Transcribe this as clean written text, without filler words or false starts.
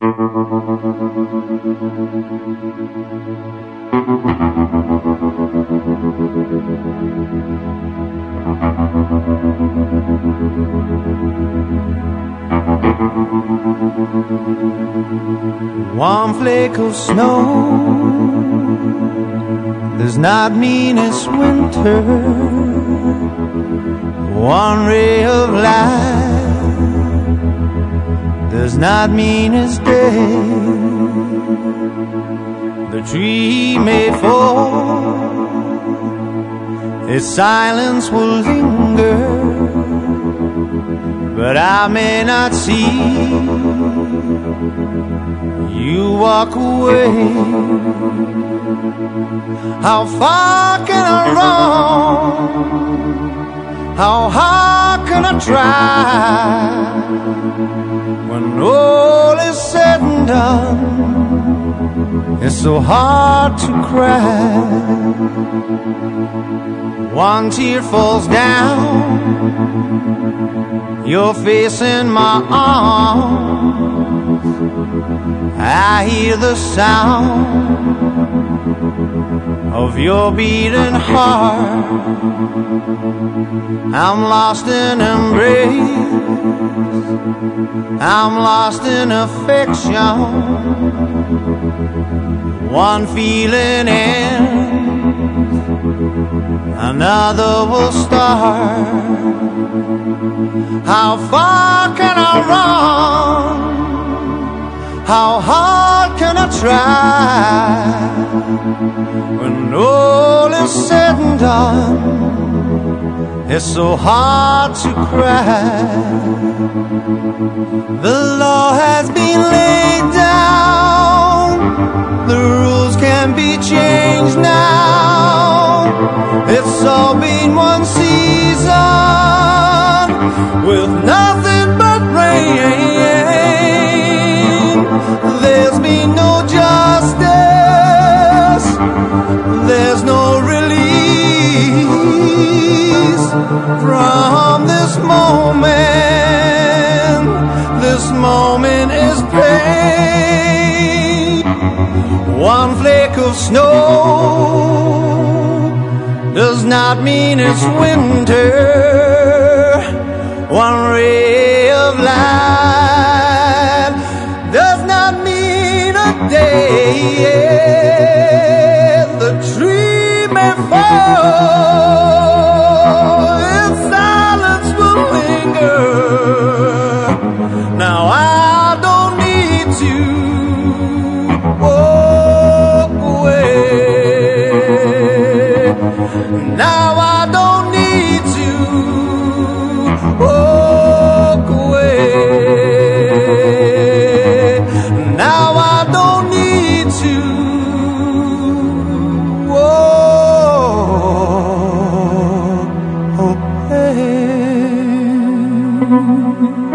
One flake of snow does not mean it's winter. One ray of light does not mean it's day. The tree may fall, its silence will linger, but I may not see you walk away. How far can I run? How hard can I try? When all is said and done, it's so hard to cry. One tear falls down, your face in my arms. I hear the sound of your beating heart. I'm lost in embrace, I'm lost in affection. One feeling ends, another will start. How far can I run? How hard can I try? When all is said and done, it's so hard to cry. The law has been laid down, the rules can be changed now. It's all been one season with nothing but rain. There's been no justice, there's no release from this moment. This moment is pain. One flake of snow does not mean it's winter. One ray of light does not mean a day. The tree may fall, its silence will linger. Now I don't need to walk away. Now I don't need to walk away. Now I don't need to walk away.